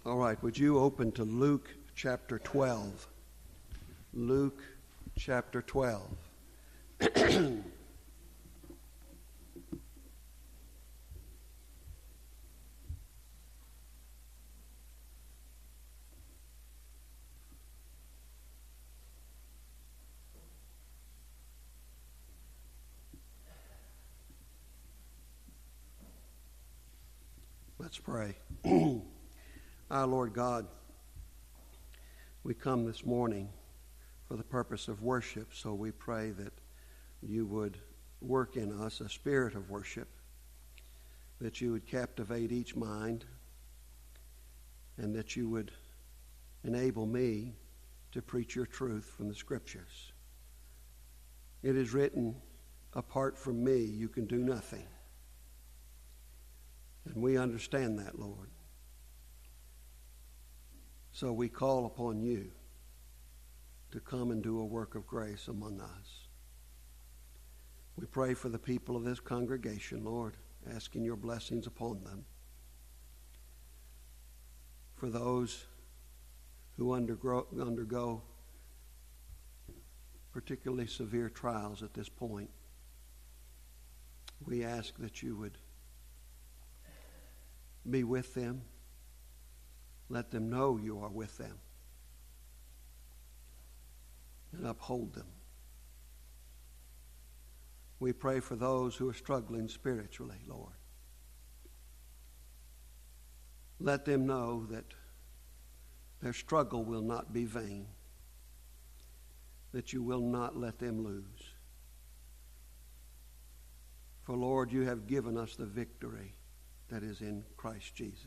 All right, would you open to Luke chapter 12? Luke chapter 12. Let's pray. Our Lord God, we come this morning for the purpose of worship, so we pray that you would work in us a spirit of worship, that you would captivate each mind, and that you would enable me to preach your truth from the Scriptures. It is written, apart from me, you can do nothing. And we understand that, Lord. So we call upon you to come and do a work of grace among us. We pray for the people of this congregation, Lord, asking your blessings upon them. For those who undergo particularly severe trials at this point, we ask that you would be with them. Let them know you are with them. And uphold them. We pray for those who are struggling spiritually, Lord. Let them know that their struggle will not be vain, that you will not let them lose. For, Lord, you have given us the victory that is in Christ Jesus.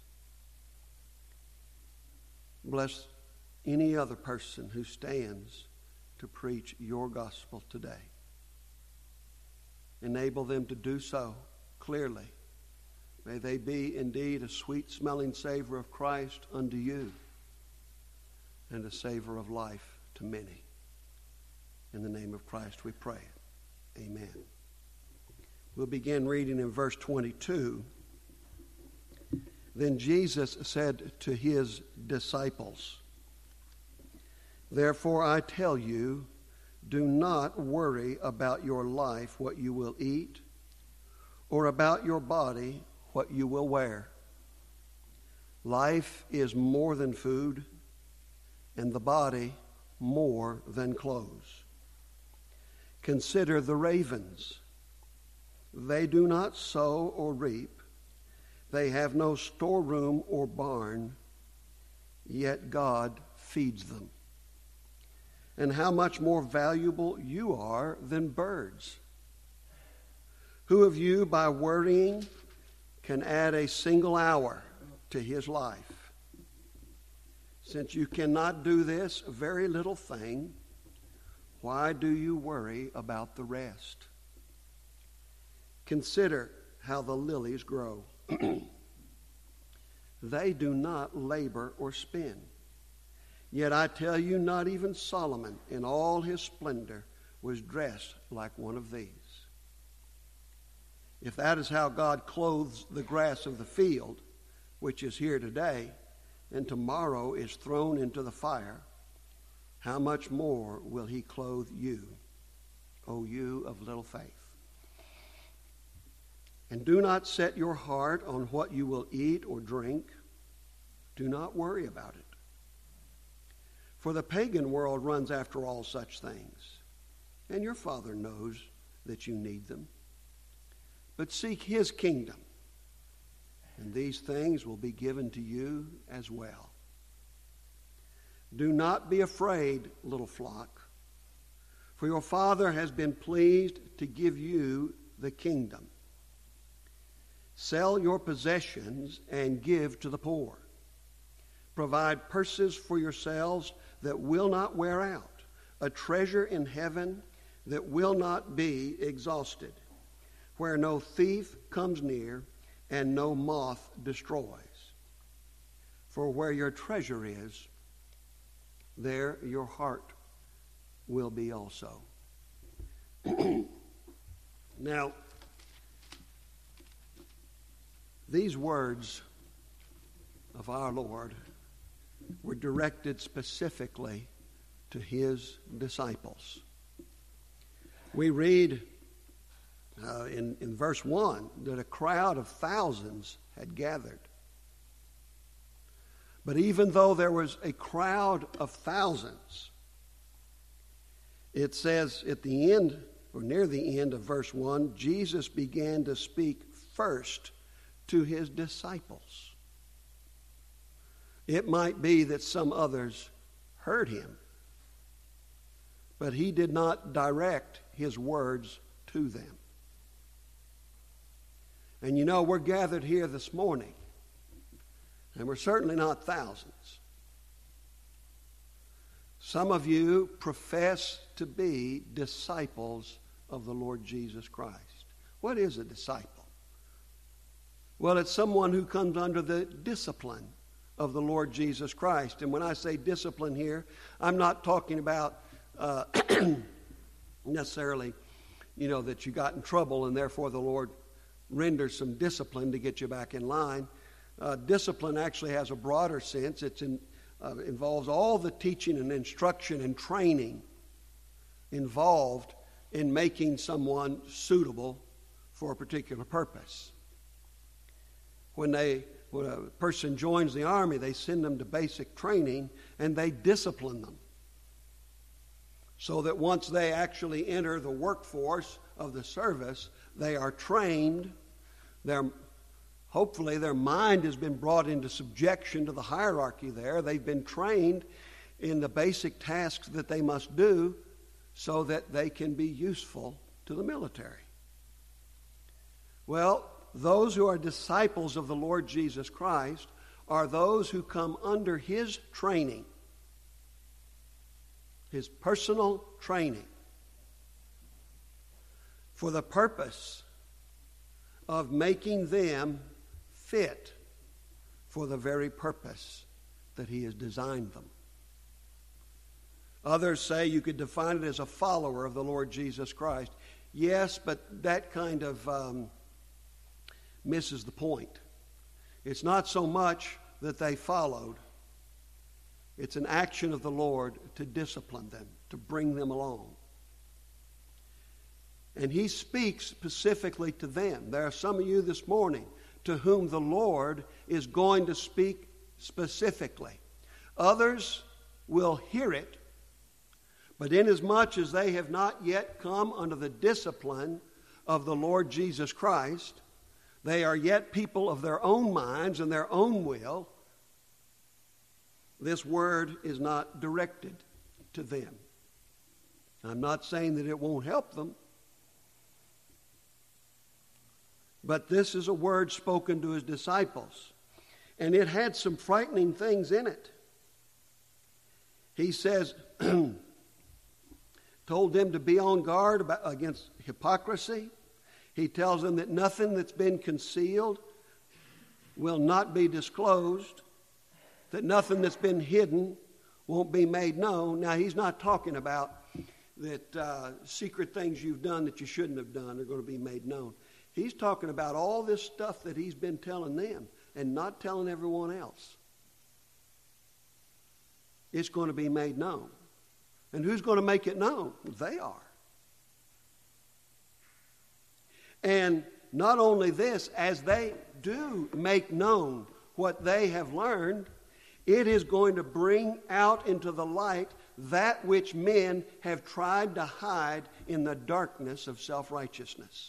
Bless any other person who stands to preach your gospel today. Enable them to do so clearly. May they be indeed a sweet-smelling savor of Christ unto you and a savor of life to many. In the name of Christ we pray. Amen. We'll begin reading in verse 22. Then Jesus said to his disciples, "Therefore I tell you, do not worry about your life, what you will eat, or about your body, what you will wear. Life is more than food, and the body more than clothes. Consider the ravens. They do not sow or reap. They have no storeroom or barn, yet God feeds them. And how much more valuable you are than birds. Who of you, by worrying, can add a single hour to his life? Since you cannot do this very little thing, why do you worry about the rest? Consider how the lilies grow. They do not labor or spin. Yet I tell you, not even Solomon in all his splendor was dressed like one of these. If that is how God clothes the grass of the field, which is here today, and tomorrow is thrown into the fire, how much more will he clothe you, O you of little faith? And do not set your heart on what you will eat or drink. Do not worry about it. For the pagan world runs after all such things, and your Father knows that you need them. But seek his kingdom, and these things will be given to you as well. Do not be afraid, little flock, for your Father has been pleased to give you the kingdom. Sell your possessions and give to the poor. Provide purses for yourselves that will not wear out, a treasure in heaven that will not be exhausted, where no thief comes near and no moth destroys. For where your treasure is, there your heart will be also." Now, these words of our Lord were directed specifically to his disciples. We read in verse 1 that a crowd of thousands had gathered. But even though there was a crowd of thousands, it says at the end, or near the end of verse 1, Jesus began to speak first to his disciples. It might be that some others heard him, but he did not direct his words to them. And you know, we're gathered here this morning, and we're certainly not thousands. Some of you profess to be disciples of the Lord Jesus Christ. What is a disciple? Well, it's someone who comes under the discipline of the Lord Jesus Christ. And when I say discipline here, I'm not talking about necessarily, that you got in trouble and therefore the Lord renders some discipline to get you back in line. Discipline actually has a broader sense. It involves all the teaching and instruction and training involved in making someone suitable for a particular purpose. When a person joins the army, they send them to basic training and they discipline them so that once they actually enter the workforce of the service, they are trained. Hopefully their mind has been brought into subjection to the hierarchy there. They've been trained in the basic tasks that they must do so that they can be useful to the military. Well, those who are disciples of the Lord Jesus Christ are those who come under his training, his personal training, for the purpose of making them fit for the very purpose that he has designed them. Others say you could define it as a follower of the Lord Jesus Christ. Yes, but that kind of misses the point. It's not so much that they followed. It's an action of the Lord to discipline them, to bring them along. And he speaks specifically to them. There are some of you this morning to whom the Lord is going to speak specifically. Others will hear it, but inasmuch as they have not yet come under the discipline of the Lord Jesus Christ, they are yet people of their own minds and their own will. This word is not directed to them. I'm not saying that it won't help them, but this is a word spoken to his disciples. And it had some frightening things in it. He says, told them to be on guard against hypocrisy. He tells them that nothing that's been concealed will not be disclosed, that nothing that's been hidden won't be made known. Now, he's not talking about that secret things you've done that you shouldn't have done are going to be made known. He's talking about all this stuff that he's been telling them and not telling everyone else. It's going to be made known. And who's going to make it known? They are. And not only this, as they do make known what they have learned, it is going to bring out into the light that which men have tried to hide in the darkness of self-righteousness.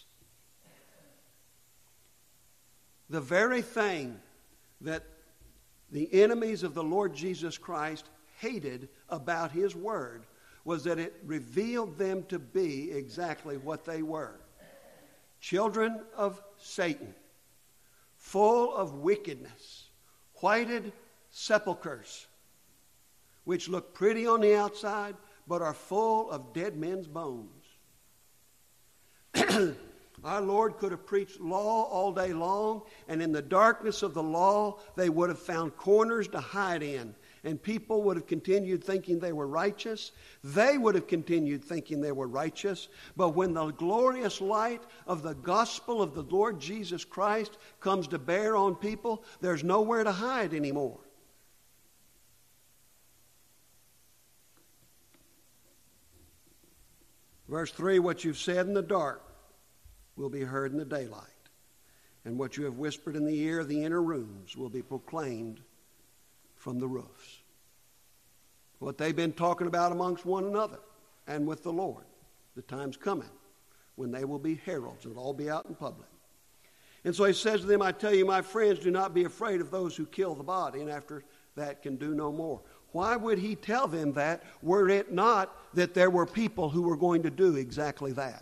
The very thing that the enemies of the Lord Jesus Christ hated about his word was that it revealed them to be exactly what they were. Children of Satan, full of wickedness, whited sepulchres, which look pretty on the outside, but are full of dead men's bones. Our Lord could have preached law all day long, and in the darkness of the law, they would have found corners to hide in, and people would have continued thinking they were righteous. They would have continued thinking they were righteous. But when the glorious light of the gospel of the Lord Jesus Christ comes to bear on people, there's nowhere to hide anymore. Verse 3, what you've said in the dark will be heard in the daylight, and what you have whispered in the ear of the inner rooms will be proclaimed from the roofs. What they've been talking about amongst one another and with the Lord. The time's coming when they will be heralds. It'll all be out in public. And so he says to them, I tell you, my friends, do not be afraid of those who kill the body, and after that can do no more. Why would he tell them that, were it not that there were people who were going to do exactly that?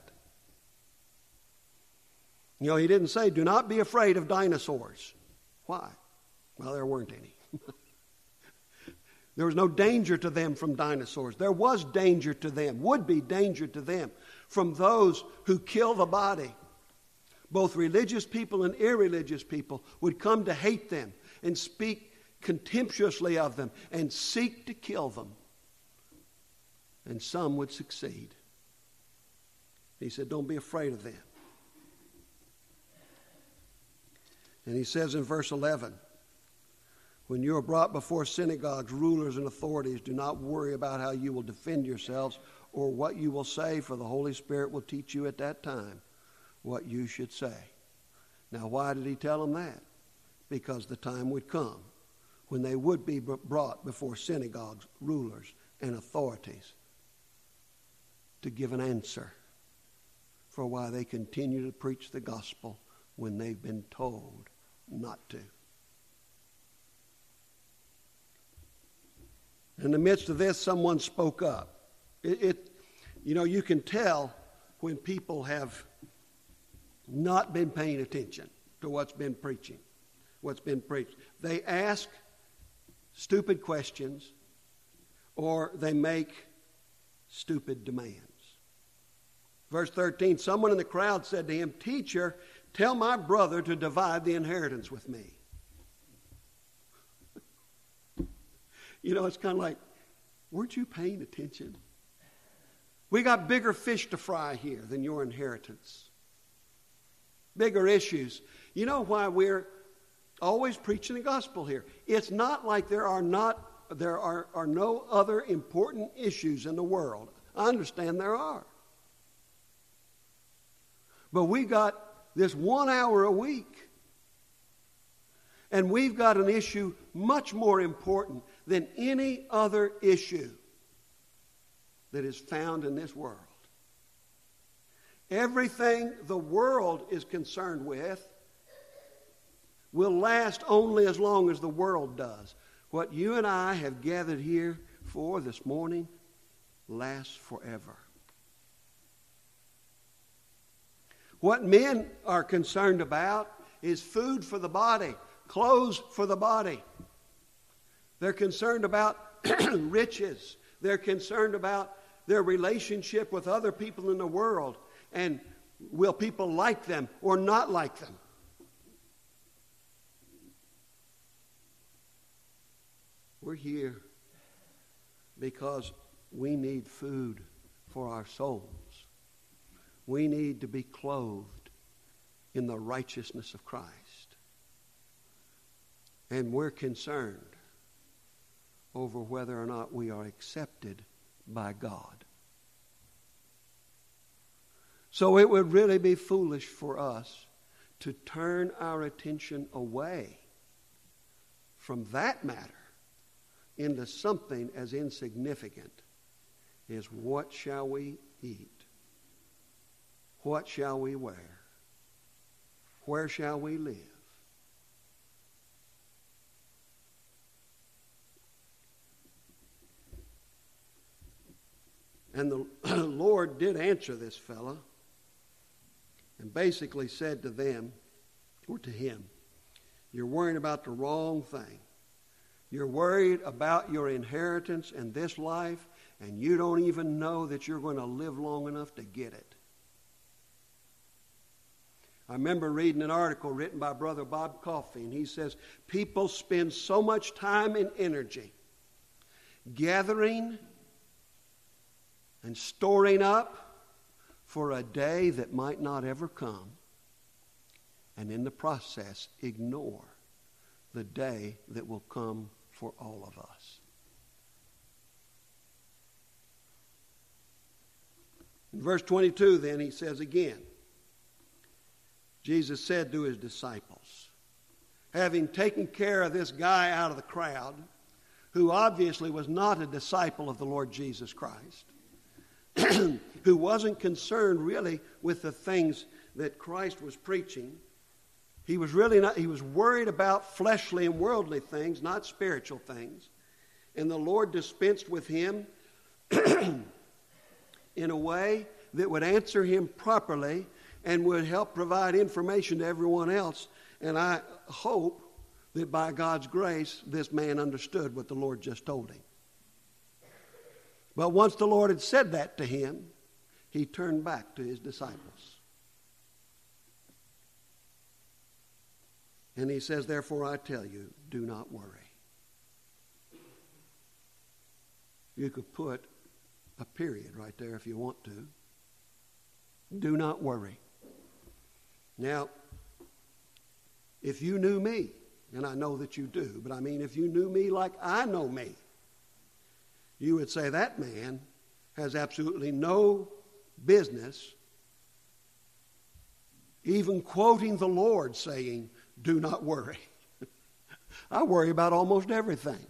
You know, he didn't say, do not be afraid of dinosaurs. Why? Well, there weren't any. There was no danger to them from dinosaurs. There was danger to them, would be danger to them from those who kill the body. Both religious people and irreligious people would come to hate them and speak contemptuously of them and seek to kill them. And some would succeed. He said, don't be afraid of them. And he says in verse 11, when you are brought before synagogues, rulers, and authorities, do not worry about how you will defend yourselves or what you will say, for the Holy Spirit will teach you at that time what you should say. Now, why did he tell them that? Because the time would come when they would be brought before synagogues, rulers, and authorities to give an answer for why they continue to preach the gospel when they've been told not to. In the midst of this, someone spoke up. You can tell when people have not been paying attention to what's been preached. They ask stupid questions or they make stupid demands. Verse 13, someone in the crowd said to him, Teacher, tell my brother to divide the inheritance with me. You know, it's kind of like, weren't you paying attention? We got bigger fish to fry here than your inheritance. Bigger issues. You know why we're always preaching the gospel here? It's not like there are no other important issues in the world. I understand there are. But we got this 1 hour a week. And we've got an issue much more important than any other issue that is found in this world. Everything the world is concerned with will last only as long as the world does. What you and I have gathered here for this morning lasts forever. What men are concerned about is food for the body, clothes for the body. They're concerned about riches. They're concerned about their relationship with other people in the world. And will people like them or not like them? We're here because we need food for our souls. We need to be clothed in the righteousness of Christ. And we're concerned over whether or not we are accepted by God. So it would really be foolish for us to turn our attention away from that matter into something as insignificant as what shall we eat? What shall we wear? Where shall we live? And the Lord did answer this fellow and basically said to them, or to him, you're worrying about the wrong thing. You're worried about your inheritance in this life, and you don't even know that you're going to live long enough to get it. I remember reading an article written by Brother Bob Coffey, and he says, people spend so much time and energy gathering and storing up for a day that might not ever come, and in the process ignore the day that will come for all of us. In verse 22 then he says again, Jesus said to his disciples, having taken care of this guy out of the crowd, who obviously was not a disciple of the Lord Jesus Christ, who wasn't concerned really with the things that Christ was preaching. He was worried about fleshly and worldly things, not spiritual things. And the Lord dispensed with him in a way that would answer him properly and would help provide information to everyone else. And I hope that by God's grace, this man understood what the Lord just told him. But once the Lord had said that to him, he turned back to his disciples. And he says, therefore I tell you, do not worry. You could put a period right there if you want to. Do not worry. Now, if you knew me, and I know that you do, but I mean if you knew me like I know me, you would say that man has absolutely no business even quoting the Lord saying, do not worry. I worry about almost everything.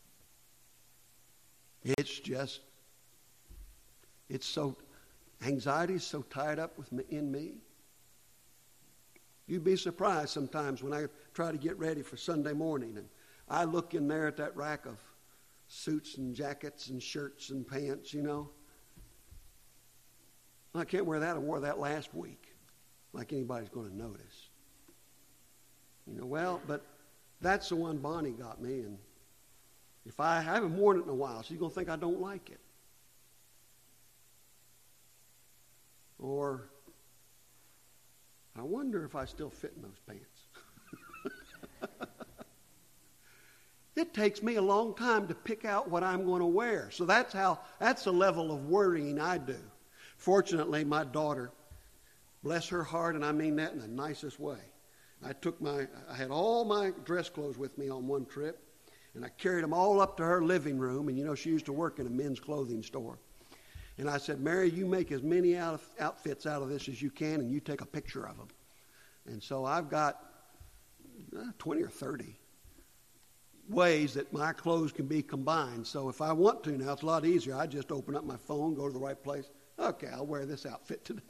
Anxiety is so tied up in me. You'd be surprised sometimes when I try to get ready for Sunday morning and I look in there at that rack of suits and jackets and shirts and pants, you know. I can't wear that. I wore that last week. Like anybody's going to notice. You know, well, but that's the one Bonnie got me, and if I haven't worn it in a while, she's going to think I don't like it. Or, I wonder if I still fit in those pants. It takes me a long time to pick out what I'm going to wear. So that's the level of worrying I do. Fortunately, my daughter, bless her heart, and I mean that in the nicest way. I had all my dress clothes with me on one trip, and I carried them all up to her living room, and you know, she used to work in a men's clothing store. And I said, Mary, you make as many outfits out of this as you can, and you take a picture of them. And so I've got 20 or 30 ways that my clothes can be combined. So if I want to now, it's a lot easier. I just open up my phone, go to the right place. Okay, I'll wear this outfit today.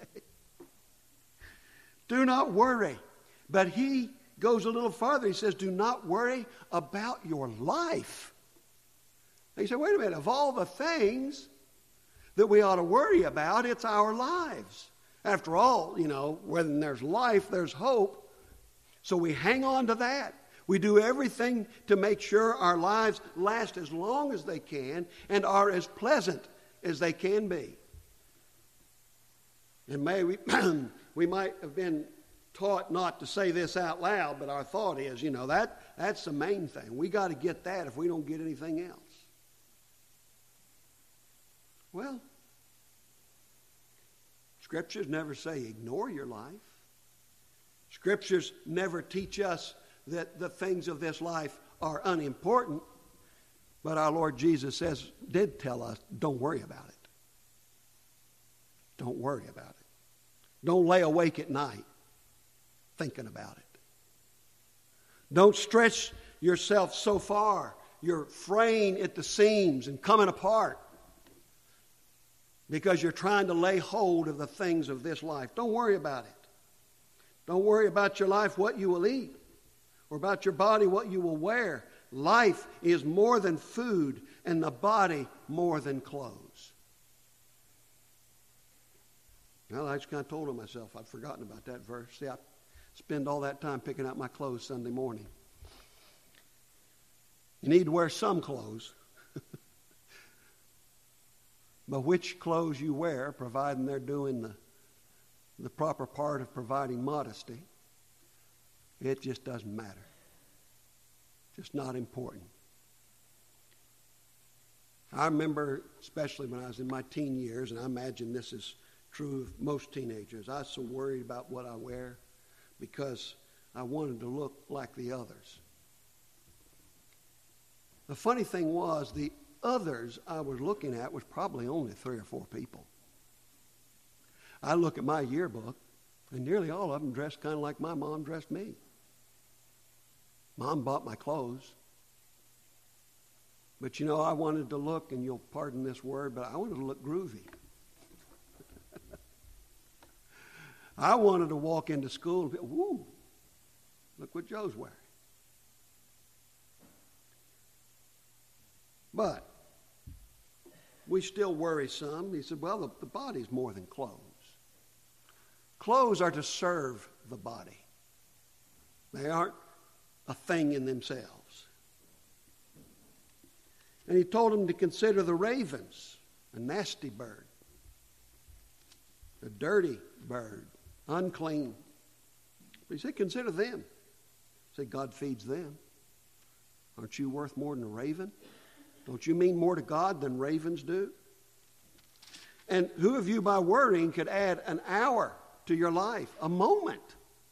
Do not worry. But he goes a little farther. He says, do not worry about your life. And you say, wait a minute, of all the things that we ought to worry about, it's our lives. After all, you know, when there's life, there's hope. So we hang on to that. We do everything to make sure our lives last as long as they can and are as pleasant as they can be. And we might have been taught not to say this out loud, but our thought is, you know, that's the main thing. We got to get that if we don't get anything else. Well, Scriptures never say ignore your life. Scriptures never teach us that the things of this life are unimportant, but our Lord Jesus did tell us, don't worry about it. Don't worry about it. Don't lay awake at night thinking about it. Don't stretch yourself so far you're fraying at the seams and coming apart because you're trying to lay hold of the things of this life. Don't worry about it. Don't worry about your life, what you will eat, or about your body, what you will wear. Life is more than food, and the body more than clothes. Well, I just kind of told on myself. I'd forgotten about that verse. See, I spend all that time picking out my clothes Sunday morning. You need to wear some clothes. But which clothes you wear, providing they're doing the proper part of providing modesty, it just doesn't matter. Just not important. I remember, especially when I was in my teen years, and I imagine this is true of most teenagers, I was so worried about what I wear because I wanted to look like the others. The funny thing was, the others I was looking at was probably only 3 or 4 people. I look at my yearbook, and nearly all of them dressed kind of like my mom dressed me. Mom bought my clothes. But you know, I wanted to look, and you'll pardon this word, but I wanted to look groovy. I wanted to walk into school and be, woo, look what Joe's wearing. But we still worry some. He said, well, the body's more than clothes. Clothes are to serve the body. They aren't a thing in themselves. And he told him to consider the ravens, a nasty bird, a dirty bird, unclean. But he said, consider them. He said, God feeds them. Aren't you worth more than a raven? Don't you mean more to God than ravens do? And who of you by worrying could add an hour to your life, a moment?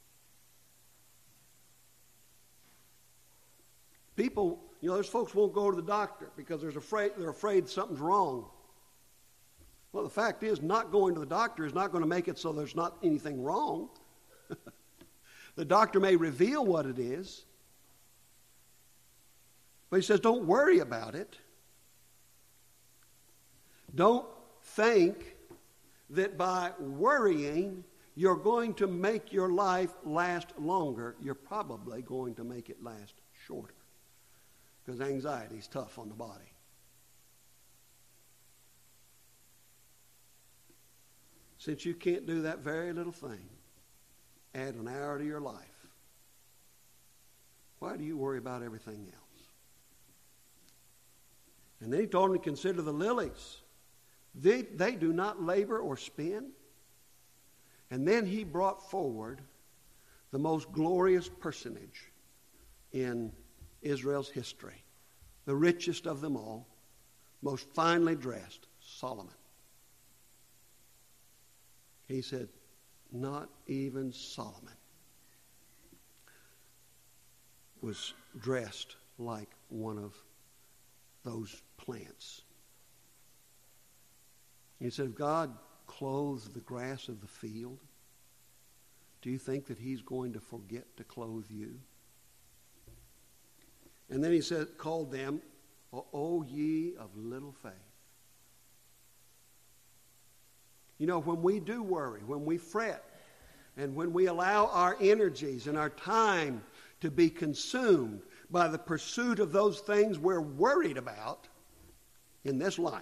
People, those folks won't go to the doctor because they're afraid something's wrong. Well, the fact is, not going to the doctor is not going to make it so there's not anything wrong. The doctor may reveal what it is, but he says, don't worry about it. Don't think that by worrying, you're going to make your life last longer. You're probably going to make it last shorter, because anxiety is tough on the body. Since you can't do that very little thing, add an hour to your life. Why do you worry about everything else? And then he told him to consider the lilies. They do not labor or spin. And then he brought forward the most glorious personage in Israel's history, the richest of them all, most finely dressed, Solomon. He said, not even Solomon was dressed like one of those plants. He said, if God clothes the grass of the field, do you think that he's going to forget to clothe you? And then he said, called them, O ye of little faith. When we do worry, when we fret, and when we allow our energies and our time to be consumed by the pursuit of those things we're worried about in this life,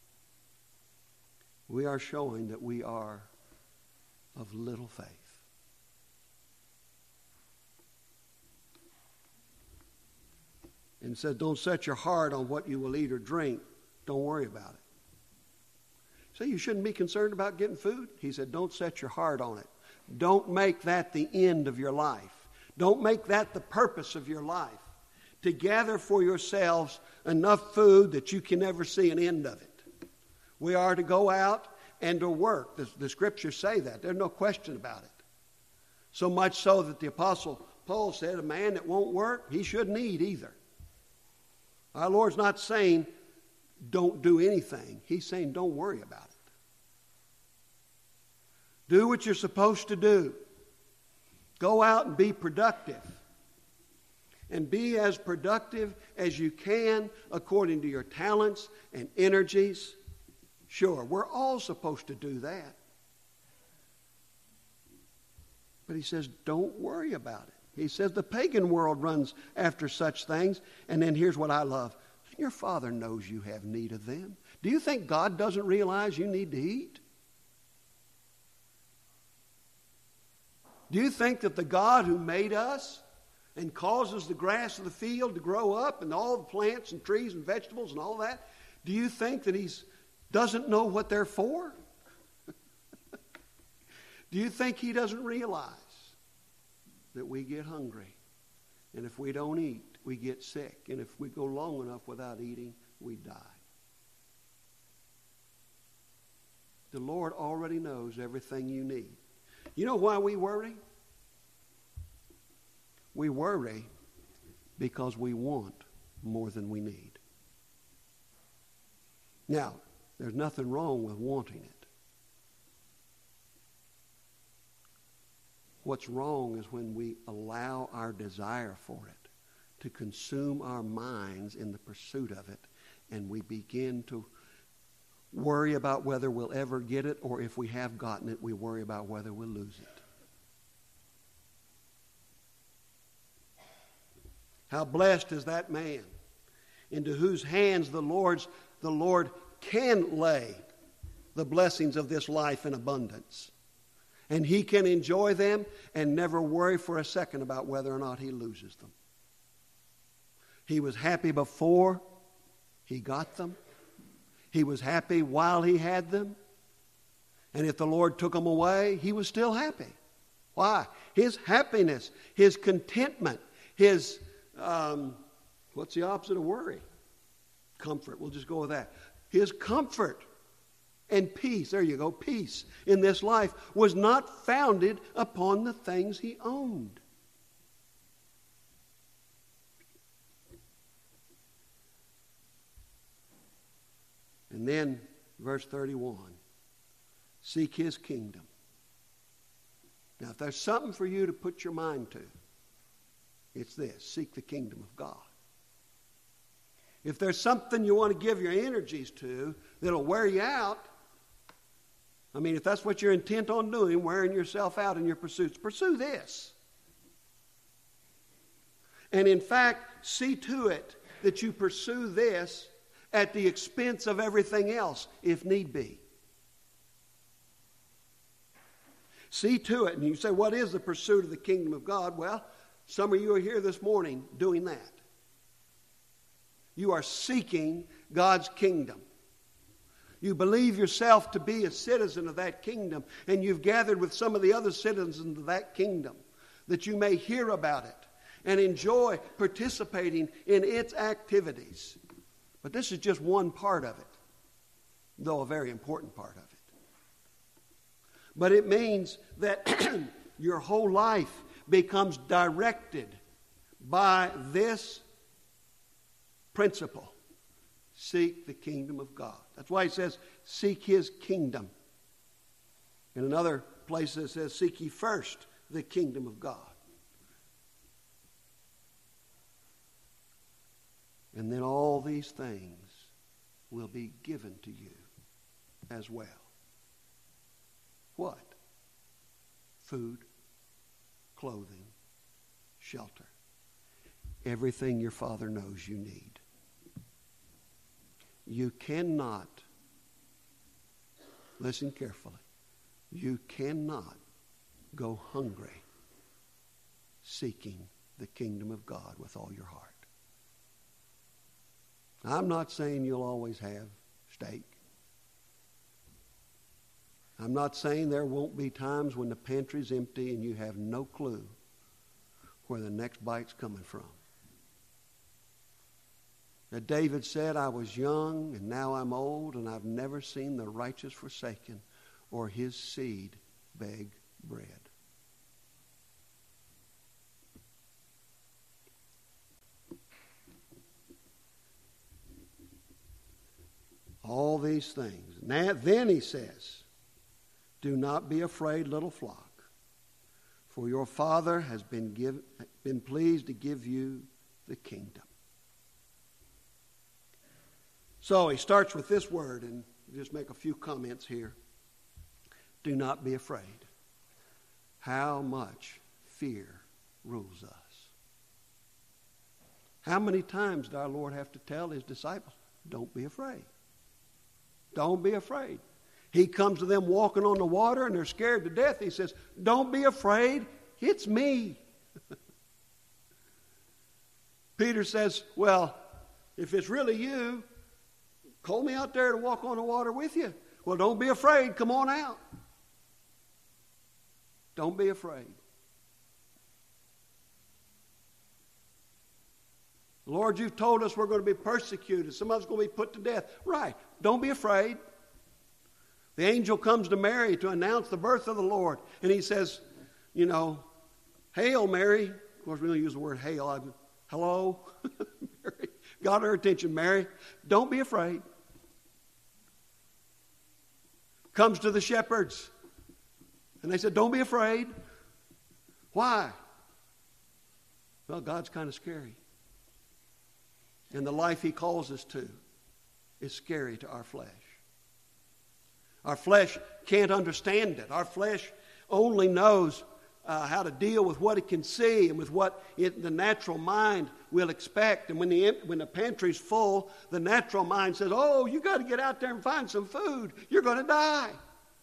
we are showing that we are of little faith. And said, don't set your heart on what you will eat or drink. Don't worry about it. So you shouldn't be concerned about getting food? He said, don't set your heart on it. Don't make that the end of your life. Don't make that the purpose of your life. To gather for yourselves enough food that you can never see an end of it. We are to go out and to work. The scriptures say that. There's no question about it. So much so that the Apostle Paul said, a man that won't work, he shouldn't eat either. Our Lord's not saying, don't do anything. He's saying, don't worry about it. Do what you're supposed to do. Go out and be productive. And be as productive as you can according to your talents and energies. Sure, we're all supposed to do that. But he says, don't worry about it. He says the pagan world runs after such things. And then here's what I love. Your Father knows you have need of them. Do you think God doesn't realize you need to eat? Do you think that the God who made us and causes the grass of the field to grow up and all the plants and trees and vegetables and all that, do you think that he doesn't know what they're for? Do you think he doesn't realize that we get hungry? And if we don't eat, we get sick. And if we go long enough without eating, we die. The Lord already knows everything you need. You know why we worry? We worry because we want more than we need. Now, there's nothing wrong with wanting it. What's wrong is when we allow our desire for it to consume our minds in the pursuit of it, and we begin to worry about whether we'll ever get it, or if we have gotten it, we worry about whether we'll lose it. How blessed is that man into whose hands the Lord can lay the blessings of this life in abundance. And he can enjoy them and never worry for a second about whether or not he loses them. He was happy before he got them. He was happy while he had them. And if the Lord took them away, he was still happy. Why? His happiness, his contentment, his, what's the opposite of worry? Comfort. We'll just go with that. His comfort and peace, there you go, peace in this life was not founded upon the things he owned. And then, verse 31, seek his kingdom. Now, if there's something for you to put your mind to, it's this: seek the kingdom of God. If there's something you want to give your energies to that'll wear you out, I mean, if that's what you're intent on doing, wearing yourself out in your pursuits, pursue this. And in fact, see to it that you pursue this at the expense of everything else, if need be. See to it. And you say, what is the pursuit of the kingdom of God? Well, some of you are here this morning doing that. You are seeking God's kingdom. You believe yourself to be a citizen of that kingdom, and you've gathered with some of the other citizens of that kingdom that you may hear about it and enjoy participating in its activities. But this is just one part of it, though a very important part of it. But it means that your whole life becomes directed by this principle. Seek the kingdom of God. That's why he says, seek his kingdom. In another place it says, seek ye first the kingdom of God. And then all these things will be given to you as well. What? Food, clothing, shelter. Everything your Father knows you need. You cannot, listen carefully, you cannot go hungry seeking the kingdom of God with all your heart. I'm not saying you'll always have steak. I'm not saying there won't be times when the pantry's empty and you have no clue where the next bite's coming from. That David said, I was young and now I'm old, and I've never seen the righteous forsaken or his seed beg bread. All these things. Now, then he says, do not be afraid, little flock, for your Father has been pleased to give you the kingdom. So he starts with this word, and just make a few comments here. Do not be afraid. How much fear rules us. How many times did our Lord have to tell his disciples, don't be afraid. Don't be afraid. He comes to them walking on the water and they're scared to death. He says, don't be afraid. It's me. Peter says, well, if it's really you, call me out there to walk on the water with you. Well, don't be afraid. Come on out. Don't be afraid. Lord, you've told us we're going to be persecuted. Some of us are going to be put to death. Right. Don't be afraid. The angel comes to Mary to announce the birth of the Lord. And he says, Hail, Mary. Of course, we don't use the word hail. Hello? Mary. Got her attention, Mary. Don't be afraid. Comes to the shepherds. And they said, don't be afraid. Why? Well, God's kind of scary. And the life he calls us to is scary to our flesh. Our flesh can't understand it. Our flesh only knows how to deal with what it can see and with what the natural mind will expect. And when the pantry's full, the natural mind says, oh, you got to get out there and find some food. You're going to die.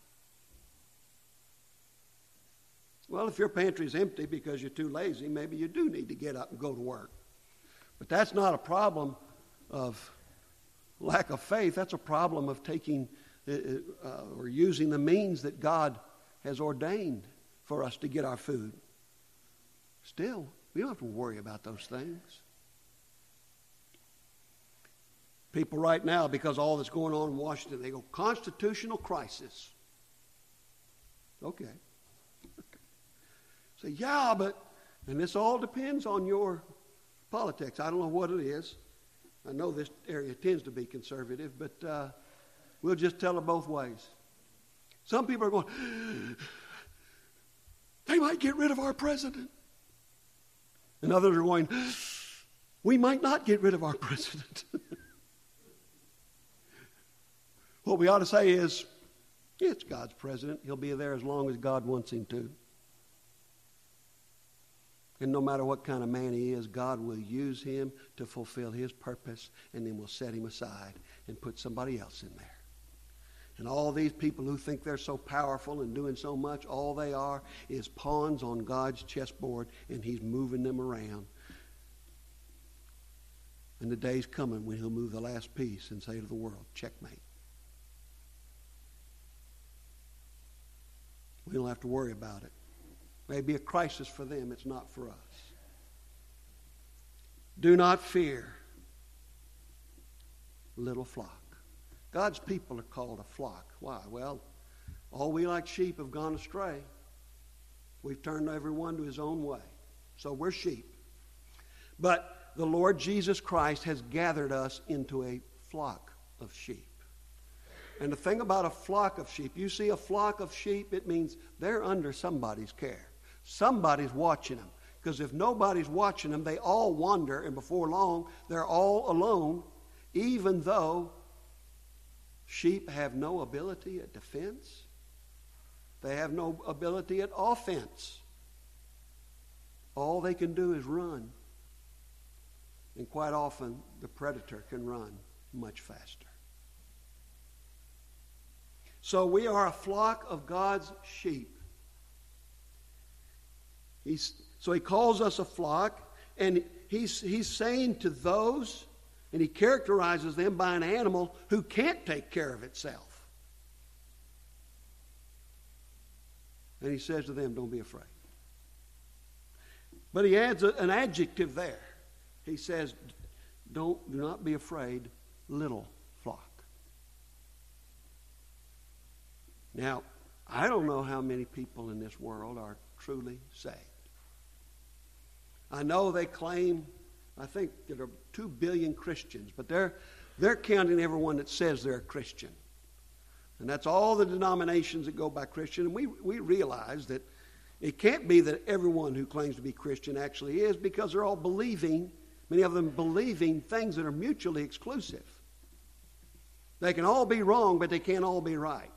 Well, if your pantry's empty because you're too lazy, maybe you do need to get up and go to work. But that's not a problem of lack of faith. That's a problem of taking or using the means that God has ordained for us to get our food. Still, we don't have to worry about those things. People right now, because all that's going on in Washington, they go, constitutional crisis. Okay. Say, yeah, but, and this all depends on your politics. I don't know what it is. I know this area tends to be conservative, but we'll just tell it both ways. Some people are going, they might get rid of our president. And others are going, we might not get rid of our president. What we ought to say is, it's God's president. He'll be there as long as God wants him to. And no matter what kind of man he is, God will use him to fulfill his purpose, and then we'll set him aside and put somebody else in there. And all these people who think they're so powerful and doing so much, all they are is pawns on God's chessboard, and he's moving them around. And the day's coming when he'll move the last piece and say to the world, checkmate. We don't have to worry about it. May be a crisis for them. It's not for us. Do not fear, little flock. God's people are called a flock. Why? Well, all we like sheep have gone astray. We've turned everyone to his own way. So we're sheep. But the Lord Jesus Christ has gathered us into a flock of sheep. And the thing about a flock of sheep, you see a flock of sheep, it means they're under somebody's care. Somebody's watching them. Because if nobody's watching them, they all wander, and before long, they're all alone, even though sheep have no ability at defense. They have no ability at offense. All they can do is run. And quite often, the predator can run much faster. So we are a flock of God's sheep. So he calls us a flock, and he's saying to those, and he characterizes them by an animal who can't take care of itself. And he says to them, don't be afraid. But he adds an adjective there. He says, do not be afraid, little flock. Now, I don't know how many people in this world are truly saved. I know they claim, I think there are 2 billion Christians, but they're counting everyone that says they're a Christian. And that's all the denominations that go by Christian. And we realize that it can't be that everyone who claims to be Christian actually is, because they're all believing, many of them believing things that are mutually exclusive. They can all be wrong, but they can't all be right.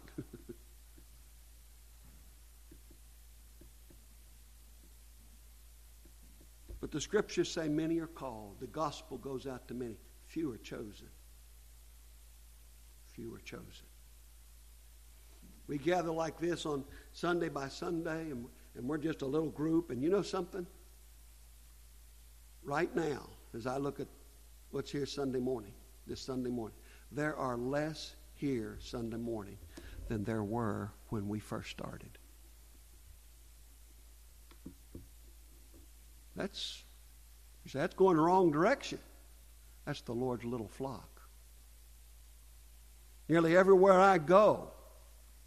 But the scriptures say many are called. The gospel goes out to many. Few are chosen. Few are chosen. We gather like this on Sunday by Sunday, and we're just a little group. And you know something? Right now, as I look at what's here Sunday morning, this Sunday morning, there are less here Sunday morning than there were when we first started. That's going the wrong direction. That's the Lord's little flock. Nearly everywhere I go,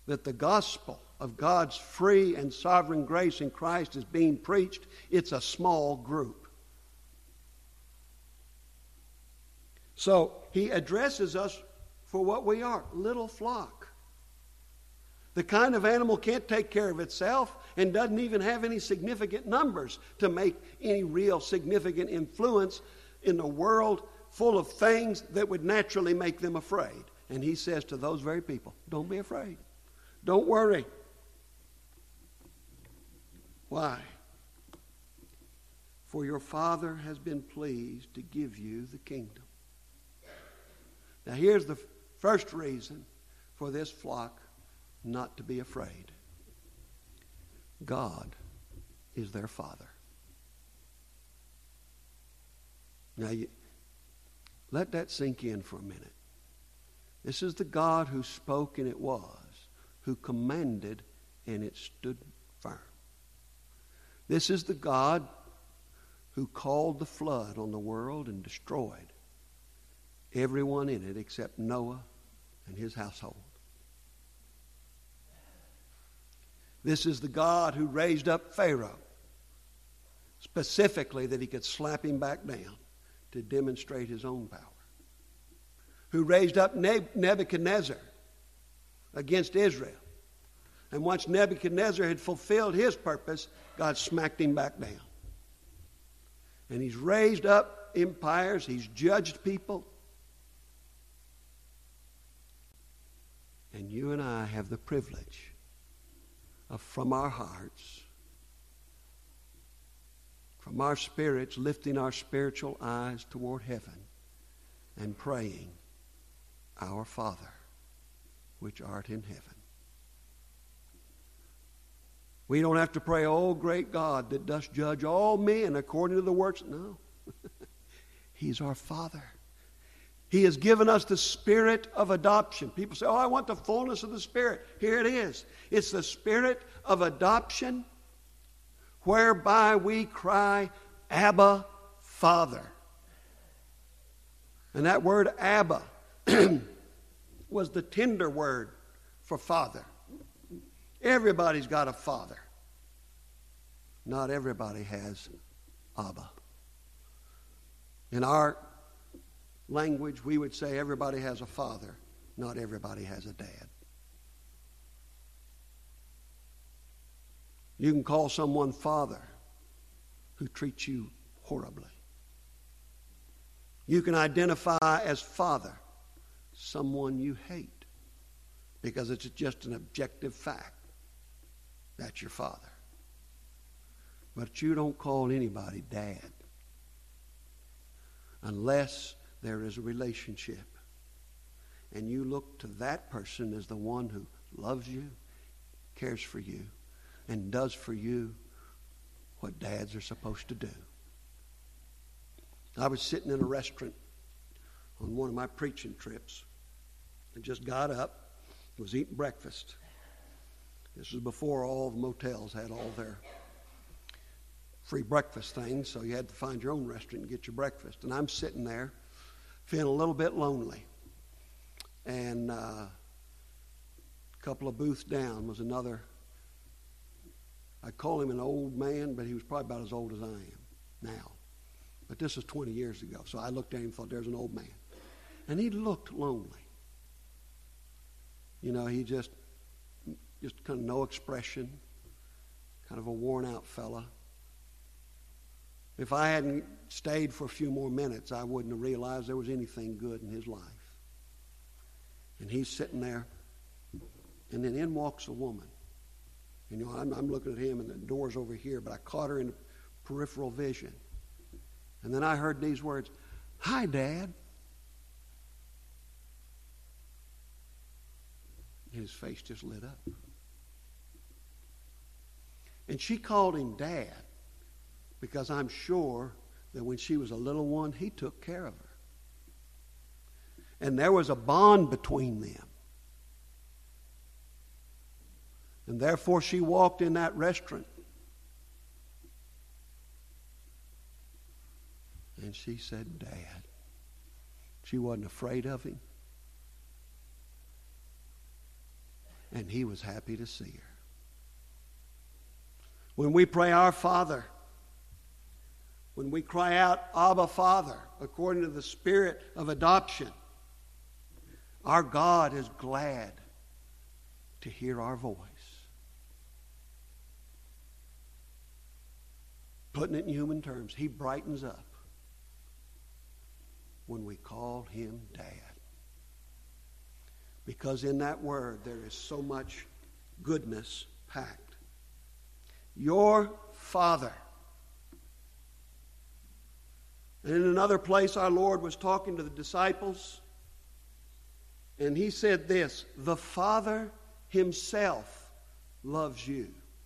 that the gospel of God's free and sovereign grace in Christ is being preached, it's a small group. So he addresses us for what we are, little flock. The kind of animal can't take care of itself and doesn't even have any significant numbers to make any real significant influence in a world full of things that would naturally make them afraid. And he says to those very people, don't be afraid. Don't worry. Why? For your Father has been pleased to give you the kingdom. Now here's the first reason for this flock not to be afraid. God is their Father. Now let that sink in for a minute. This is the God who spoke and it was, who commanded and it stood firm. This is the God who called the flood on the world and destroyed everyone in it except Noah and his household. This is the God who raised up Pharaoh, specifically that he could slap him back down to demonstrate his own power. Who raised up Nebuchadnezzar against Israel. And once Nebuchadnezzar had fulfilled his purpose, God smacked him back down. And he's raised up empires. He's judged people. And you and I have the privilege of, from our hearts, from our spirits, lifting our spiritual eyes toward heaven and praying, Our Father, which art in heaven. We don't have to pray, oh great God that dost judge all men according to the works. No. He's our Father. He has given us the Spirit of adoption. People say, oh, I want the fullness of the Spirit. Here it is. It's the Spirit of adoption whereby we cry, Abba, Father. And that word Abba was the tender word for father. Everybody's got a father. Not everybody has Abba. In our language, we would say everybody has a father. Not everybody has a dad. You can call someone father who treats you horribly. You can identify as father someone you hate because it's just an objective fact. That's your father. But you don't call anybody dad unless there is a relationship. And you look to that person as the one who loves you, cares for you, and does for you what dads are supposed to do. I was sitting in a restaurant on one of my preaching trips. I just got up, was eating breakfast. This was before all the motels had all their free breakfast things, so you had to find your own restaurant and get your breakfast. And I'm sitting there feeling a little bit lonely. And a couple of booths down was another, I'd call him an old man, but he was probably about as old as I am now. But this was 20 years ago, so I looked at him and thought, there's an old man. And he looked lonely. You know, he just kind of no expression, kind of a worn-out fella. If I hadn't stayed for a few more minutes, I wouldn't have realized there was anything good in his life. And he's sitting there, and then in walks a woman. You know, I'm looking at him, and the door's over here, but I caught her in the peripheral vision. And then I heard these words, "Hi, Dad." And his face just lit up. And she called him Dad because I'm sure that when she was a little one, he took care of her. And there was a bond between them. And therefore she walked in that restaurant. And she said, Dad. She wasn't afraid of him. and he was happy to see her. When we pray, Our Father, when we cry out, Abba, Father, according to the spirit of adoption, our God is glad to hear our voice. Putting it in human terms, he brightens up when we call him Dad. Because in that word there is so much goodness packed. Your Father. And in another place our Lord was talking to the disciples, and he said this, the Father himself loves you.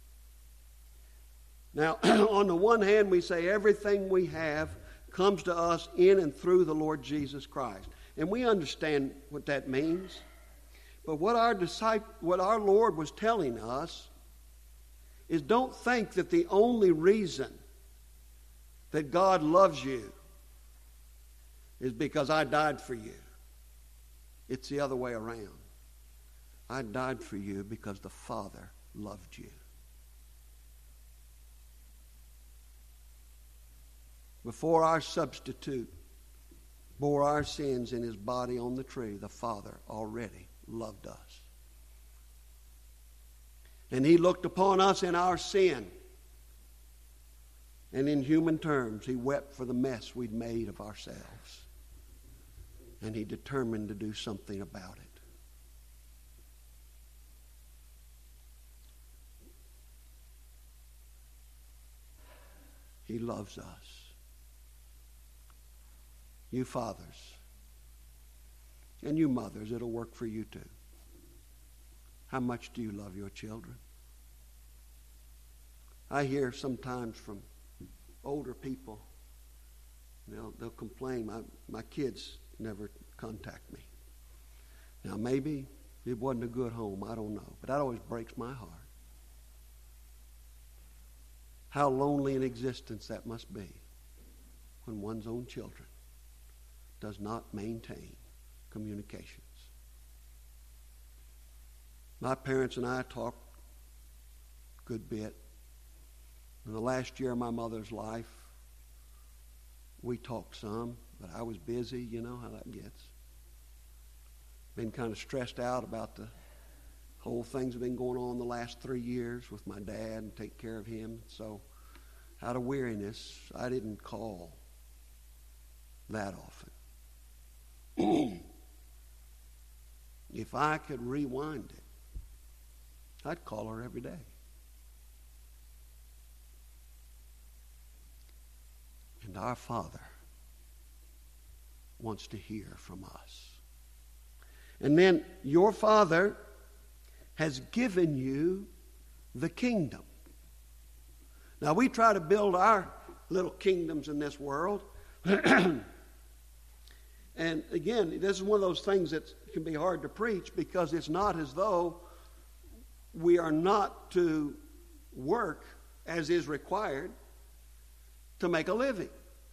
Now, on the one hand, we say everything we have comes to us in and through the Lord Jesus Christ. And we understand what that means. But what our Lord was telling us is don't think that the only reason that God loves you is because I died for you. It's the other way around. I died for you because the Father loved you. Before our substitute bore our sins in his body on the tree, the Father already loved us. And he looked upon us in our sin. And in human terms, he wept for the mess we'd made of ourselves. And he determined to do something about it. He loves us. You fathers and you mothers, it'll work for you too. How much do you love your children? I hear sometimes from older people, they'll complain, my kids never contact me. Now maybe it wasn't a good home, I don't know, but that always breaks my heart. How lonely an existence that must be when one's own children does not maintain communications. My parents and I talked a good bit. In the last year of my mother's life, we talked some, but I was busy. You know how that gets. Been kind of stressed out about the whole things that have been going on the last 3 years with my dad and take care of him. So out of weariness, I didn't call that often. If I could rewind it, I'd call her every day. And our Father wants to hear from us. And then your Father has given you the kingdom. Now we try to build our little kingdoms in this world. And again, this is one of those things that can be hard to preach because it's not as though we are not to work as is required to make a living.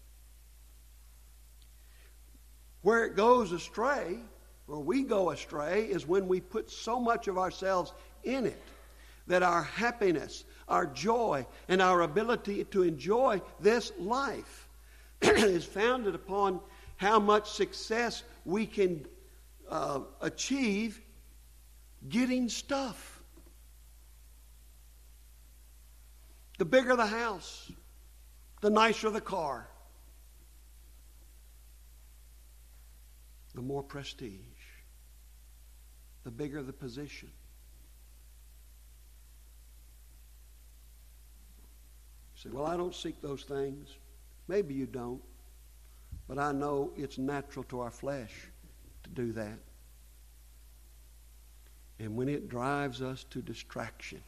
Where it goes astray, or we go astray, is when we put so much of ourselves in it that our happiness, our joy, and our ability to enjoy this life is founded upon how much success we can achieve getting stuff. The bigger the house, the nicer the car, the more prestige, the bigger the position. You say, well, I don't seek those things. Maybe you don't. But I know it's natural to our flesh to do that. And when it drives us to distraction,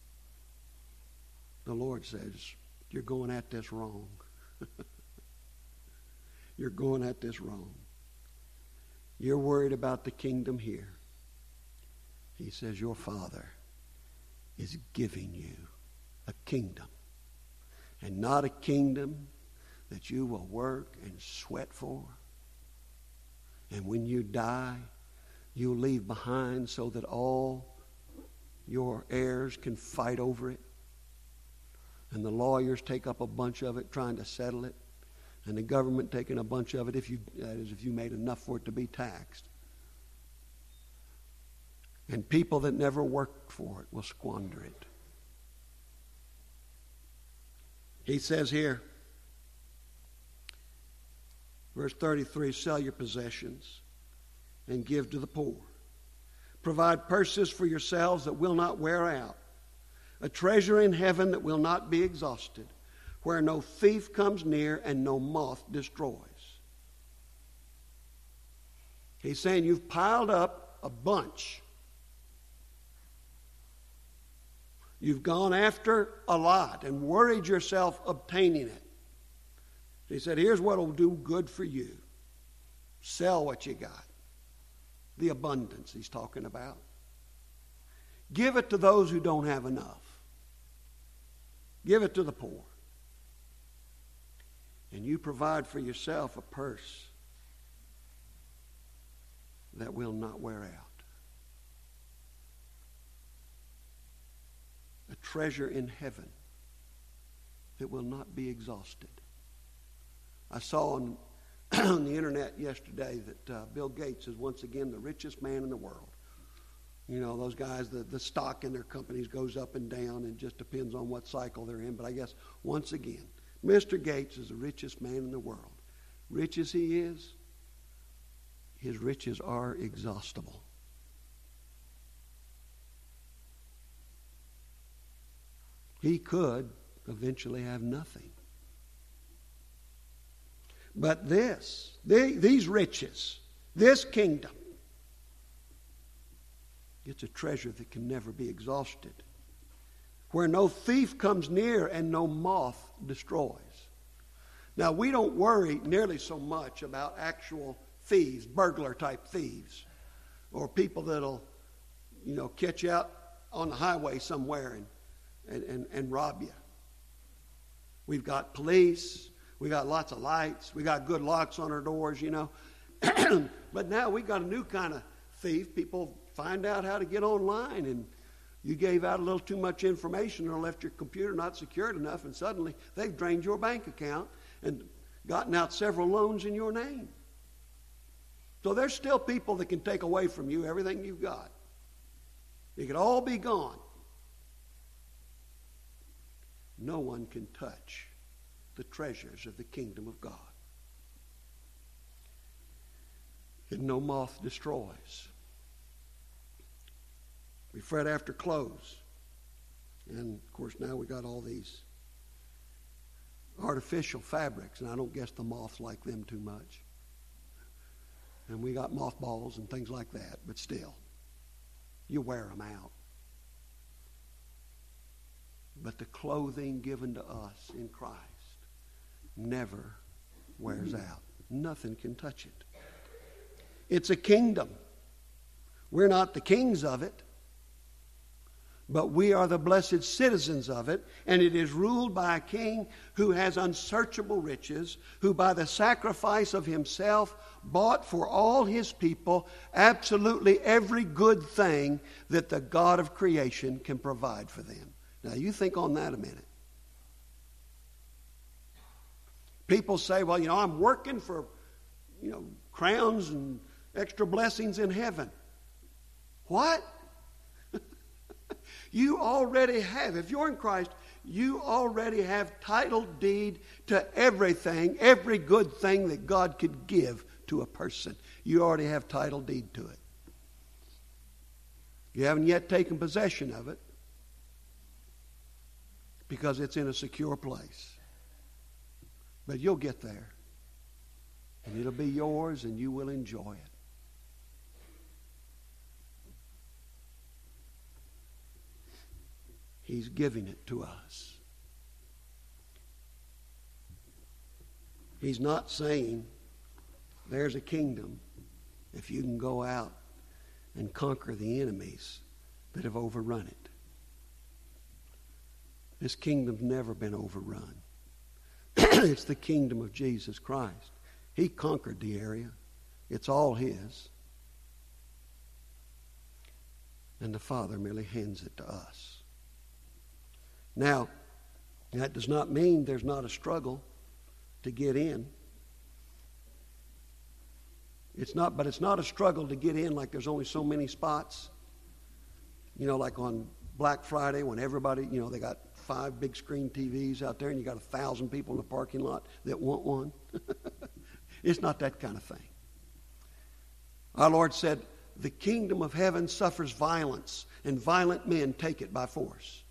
the Lord says, you're going at this wrong. You're going at this wrong. You're worried about the kingdom here. He says, your Father is giving you a kingdom. And not a kingdom that you will work and sweat for. And when you die, you'll leave behind so that all your heirs can fight over it, and the lawyers take up a bunch of it trying to settle it, and the government taking a bunch of it if you made enough for it to be taxed. And people that never worked for it will squander it. He says here, verse 33, sell your possessions and give to the poor. Provide purses for yourselves that will not wear out, a treasure in heaven that will not be exhausted, where no thief comes near and no moth destroys. He's saying you've piled up a bunch. You've gone after a lot and worried yourself obtaining it. He said, here's what will do good for you. Sell what you got. The abundance he's talking about. Give it to those who don't have enough. Give it to the poor. And you provide for yourself a purse that will not wear out. A treasure in heaven that will not be exhausted. I saw on the internet yesterday that Bill Gates is once again the richest man in the world. You know, those guys, the stock in their companies goes up and down, and it just depends on what cycle they're in. But I guess once again, Mr. Gates is the richest man in the world. Rich as he is, his riches are exhaustible. He could eventually have nothing. But these riches, this kingdom, it's a treasure that can never be exhausted, where no thief comes near and no moth destroys. Now, we don't worry nearly so much about actual thieves, burglar-type thieves, or people that'll, catch you out on the highway somewhere and rob you. We've got police. We got lots of lights. We got good locks on our doors, But now we got a new kind of thief. People find out how to get online, and you gave out a little too much information or left your computer not secured enough, and suddenly they've drained your bank account and gotten out several loans in your name. So there's still people that can take away from you everything you've got. It could all be gone. No one can touch the treasures of the kingdom of God. And no moth destroys. We fret after clothes. And, of course, now we got all these artificial fabrics, and I don't guess the moths like them too much. And we got mothballs and things like that, but still, you wear them out. But the clothing given to us in Christ never wears out. Nothing can touch it. It's a kingdom. We're not the kings of it, but we are the blessed citizens of it, and it is ruled by a king who has unsearchable riches, who by the sacrifice of himself bought for all his people absolutely every good thing that the God of creation can provide for them. Now, you think on that a minute. People say, well, I'm working for, crowns and extra blessings in heaven. What? You already have. If you're in Christ, you already have title deed to everything, every good thing that God could give to a person. You already have title deed to it. You haven't yet taken possession of it, because it's in a secure place. But you'll get there. And it'll be yours, and you will enjoy it. He's giving it to us. He's not saying, there's a kingdom if you can go out and conquer the enemies that have overrun it. This kingdom's never been overrun. It's the kingdom of Jesus Christ. He conquered the area. It's all his. and the Father merely hands it to us. Now, that does not mean there's not a struggle to get in. But it's not a struggle to get in like there's only so many spots. You know, like on Black Friday when everybody, they got 5 big screen TVs out there and you got 1,000 people in the parking lot that want one. It's not that kind of thing. Our Lord said, the kingdom of heaven suffers violence, and violent men take it by force.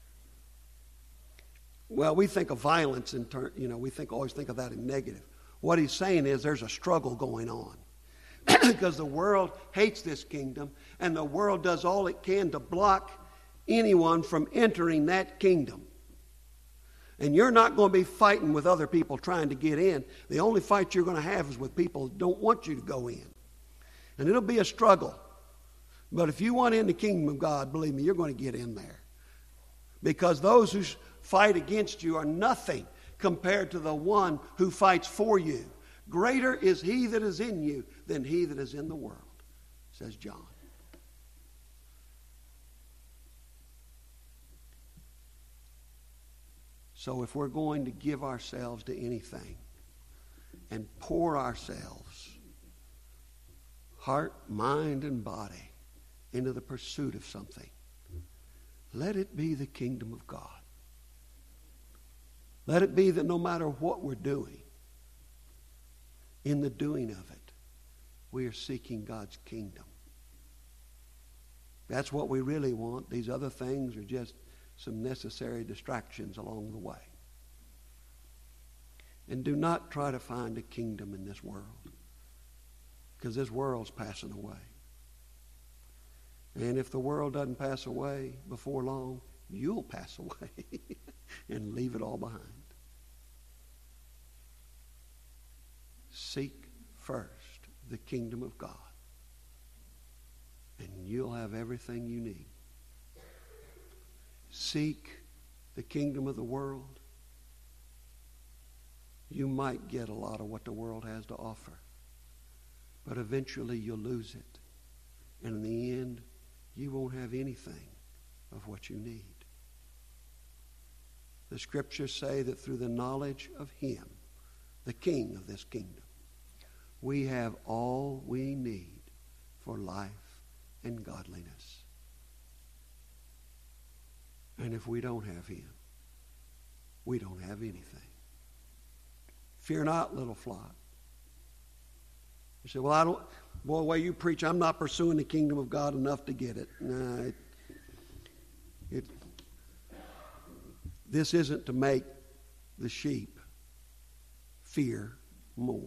Well, we think of violence in always think of that in negative. What he's saying is there's a struggle going on. Because the world hates this kingdom, and the world does all it can to block anyone from entering that kingdom. And you're not going to be fighting with other people trying to get in. The only fight you're going to have is with people who don't want you to go in. And it'll be a struggle. But if you want in the kingdom of God, believe me, you're going to get in there. Because those who fight against you are nothing compared to the one who fights for you. Greater is he that is in you than he that is in the world, says John. So if we're going to give ourselves to anything and pour ourselves, heart, mind, and body, into the pursuit of something, let it be the kingdom of God. Let it be that no matter what we're doing, in the doing of it, we are seeking God's kingdom. That's what we really want. These other things are just some necessary distractions along the way. And do not try to find a kingdom in this world, because this world's passing away. And if the world doesn't pass away before long, you'll pass away and leave it all behind. Seek first the kingdom of God, and you'll have everything you need. Seek the kingdom of the world. You might get a lot of what the world has to offer, but eventually you'll lose it. And in the end, you won't have anything of what you need. The scriptures say that through the knowledge of him, the king of this kingdom, we have all we need for life and godliness. And if we don't have him, we don't have anything. Fear not, little flock. You say, well, the way you preach, I'm not pursuing the kingdom of God enough to get it. No, this isn't to make the sheep fear more.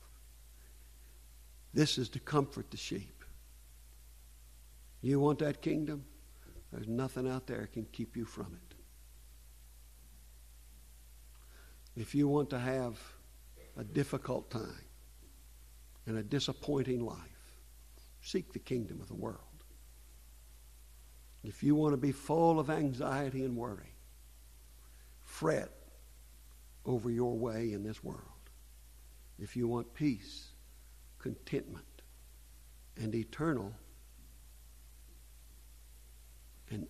This is to comfort the sheep. You want that kingdom? There's nothing out there that can keep you from it. If you want to have a difficult time and a disappointing life, seek the kingdom of the world. If you want to be full of anxiety and worry, fret over your way in this world. If you want peace, contentment, and eternal and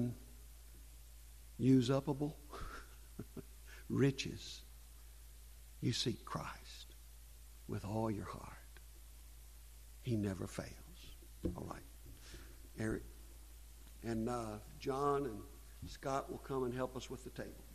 unusable riches, you seek Christ with all your heart. He never fails. All right. Eric and John and Scott will come and help us with the table.